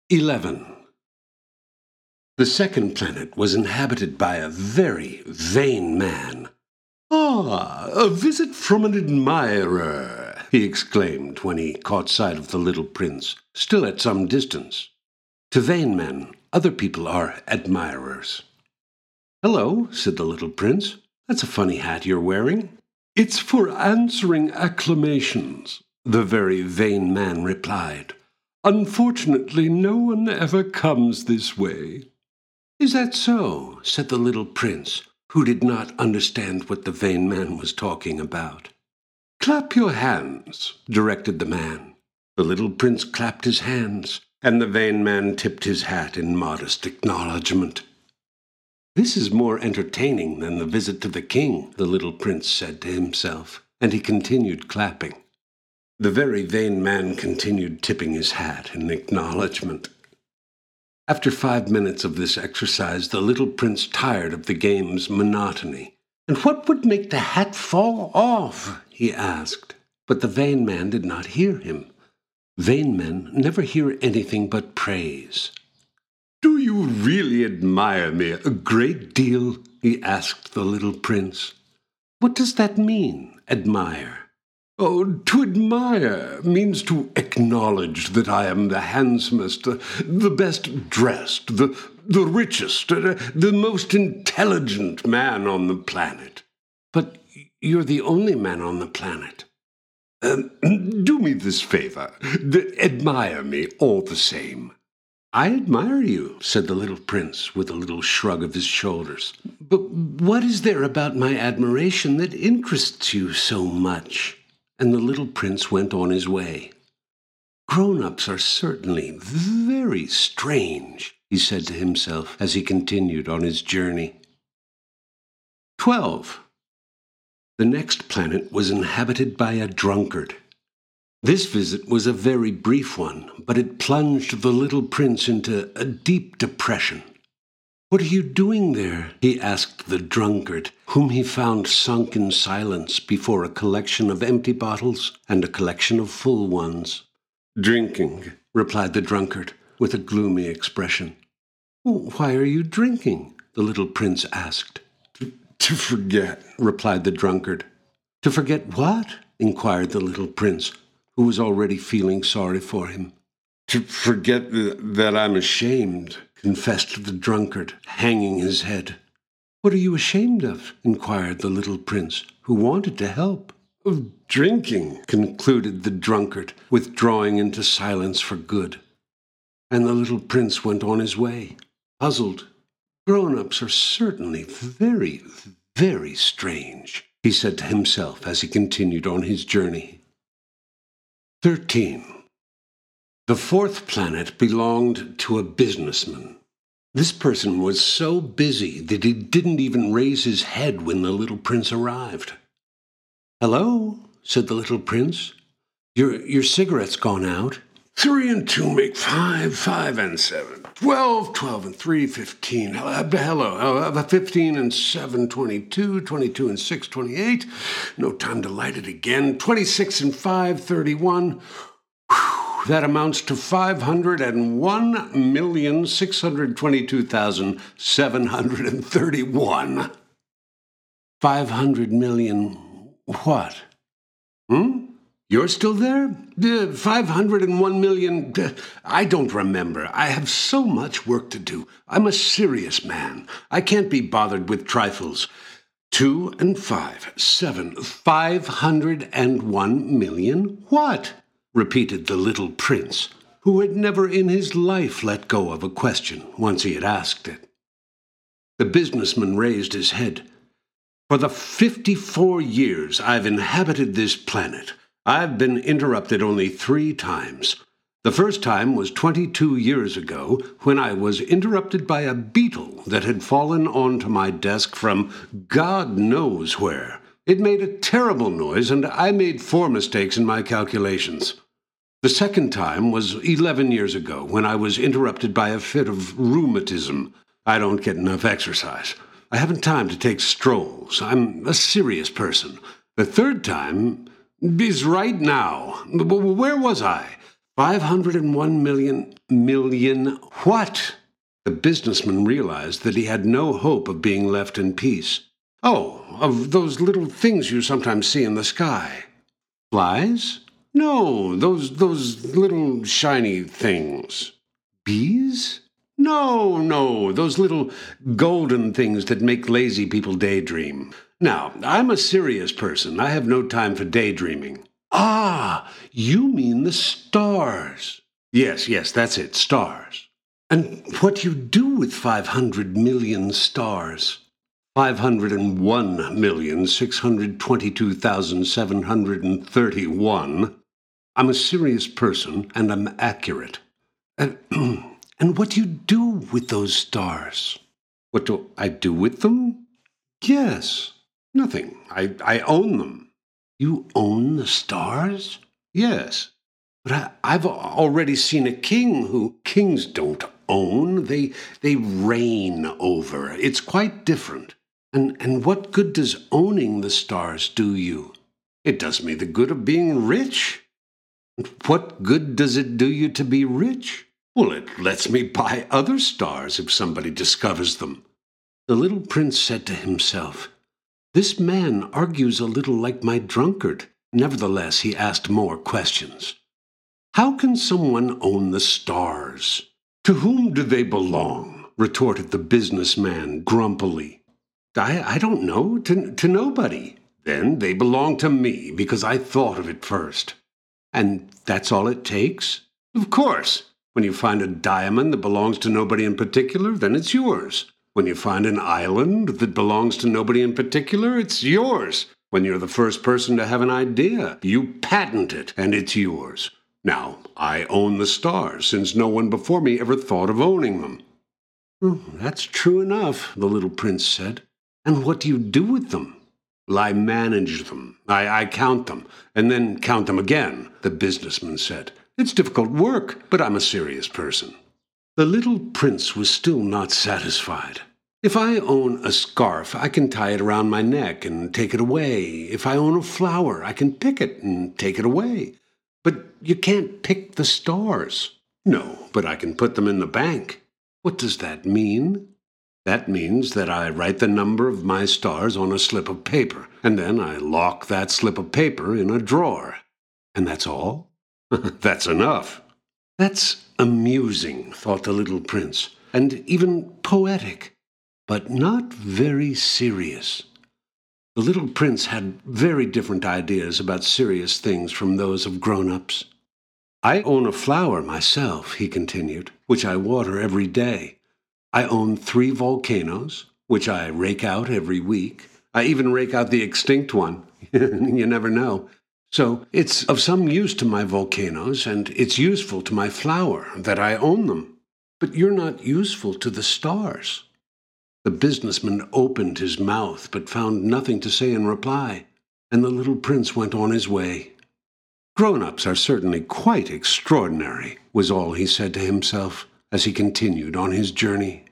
11. The second planet was inhabited by a very vain man. "Ah, a visit from an admirer," he exclaimed when he caught sight of the little prince, still at some distance. To vain men, other people are admirers. "Hello," said the little prince. "That's a funny hat you're wearing." "It's for answering acclamations," the very vain man replied. "Unfortunately, no one ever comes this way." "Is that so?" said the little prince, who did not understand what the vain man was talking about. "Clap your hands," directed the man. The little prince clapped his hands, and the vain man tipped his hat in modest acknowledgment. "This is more entertaining than the visit to the king," the little prince said to himself, and he continued clapping. The very vain man continued tipping his hat in acknowledgment. After 5 minutes of this exercise, the little prince tired of the game's monotony. "And what would make the hat fall off?" he asked. But the vain man did not hear him. Vain men never hear anything but praise. "Do you really admire me a great deal?" he asked the little prince. "What does that mean, admire?" "Oh, to admire means to acknowledge that I am the handsomest, the best dressed, the richest, the most intelligent man on the planet." "But you're the only man on the planet." Do me this favor. Admire me all the same." "I admire you," said the little prince with a little shrug of his shoulders. "But what is there about my admiration that interests you so much?" And the little prince went on his way. "Grown-ups are certainly very strange," he said to himself as he continued on his journey. 12. The next planet was inhabited by a drunkard. This visit was a very brief one, but it plunged the little prince into a deep depression. "What are you doing there?" he asked the drunkard, whom he found sunk in silence before a collection of empty bottles and a collection of full ones. "Drinking," replied the drunkard, with a gloomy expression. "Why are you drinking?" the little prince asked. To forget," replied the drunkard. "To forget what?" inquired the little prince, who was already feeling sorry for him. "To forget that I'm ashamed," confessed the drunkard, hanging his head. "What are you ashamed of?" inquired the little prince, who wanted to help. "Of drinking," concluded the drunkard, withdrawing into silence for good. And the little prince went on his way, puzzled. "Grown-ups are certainly very, very strange," he said to himself as he continued on his journey. 13. The fourth planet belonged to a businessman. This person was so busy that he didn't even raise his head when the little prince arrived. "Hello," said the little prince. Your cigarette's gone out." 3 and 2 make 5, 5 and 7, 12, 12 and 3, 15. Hello, 15 and 7, 22, 22 and 6, 28. No time to light it again. 26 and 5, 31. That amounts to 501,622,731. 500 million what? You're still there? 501 million... I don't remember. I have so much work to do. I'm a serious man. I can't be bothered with trifles. 2 and 5, 7, 501 million what? Repeated the little prince, who had never in his life let go of a question once he had asked it. The businessman raised his head. For the 54 years I've inhabited this planet, I've been interrupted only 3 times. The first time was 22 years ago, when I was interrupted by a beetle that had fallen onto my desk from God knows where. It made a terrible noise, and I made 4 mistakes in my calculations. The second time was 11 years ago, when I was interrupted by a fit of rheumatism. I don't get enough exercise. I haven't time to take strolls. I'm a serious person. The third time is right now. Where was I? 501 million what? The businessman realized that he had no hope of being left in peace. Oh, of those little things you sometimes see in the sky. Flies? No, those little shiny things. Bees? No, those little golden things that make lazy people daydream. Now, I'm a serious person. I have no time for daydreaming. Ah, you mean the stars. Yes, that's it, stars. And what you do with 500 million stars? 501,622,731. I'm a serious person, and I'm accurate. And what do you do with those stars? What do I do with them? Yes, nothing. I own them. You own the stars? Yes. But I've already seen a king who kings don't own. They reign over. It's quite different. And what good does owning the stars do you? It does me the good of being rich. What good does it do you to be rich? Well, it lets me buy other stars if somebody discovers them. The little prince said to himself, "This man argues a little like my drunkard." Nevertheless, he asked more questions. How can someone own the stars? To whom do they belong? Retorted the businessman grumpily. I don't know, to nobody. Then they belong to me because I thought of it first. And that's all it takes? Of course. When you find a diamond that belongs to nobody in particular, then it's yours. When you find an island that belongs to nobody in particular, it's yours. When you're the first person to have an idea, you patent it, and it's yours. Now, I own the stars, since no one before me ever thought of owning them. That's true enough, the little prince said. And what do you do with them? Well, I manage them. I count them, and then count them again, the businessman said. It's difficult work, but I'm a serious person. The little prince was still not satisfied. If I own a scarf, I can tie it around my neck and take it away. If I own a flower, I can pick it and take it away. But you can't pick the stars. No, but I can put them in the bank. What does that mean? That means that I write the number of my stars on a slip of paper, and then I lock that slip of paper in a drawer. And that's all? That's enough. That's amusing, thought the little prince, and even poetic, but not very serious. The little prince had very different ideas about serious things from those of grown-ups. I own a flower myself, he continued, which I water every day. I own 3 volcanoes, which I rake out every week. I even rake out the extinct one. You never know. So it's of some use to my volcanoes, and it's useful to my flower that I own them. But you're not useful to the stars. The businessman opened his mouth, but found nothing to say in reply, and the little prince went on his way. Grown-ups are certainly quite extraordinary, was all he said to himself as he continued on his journey.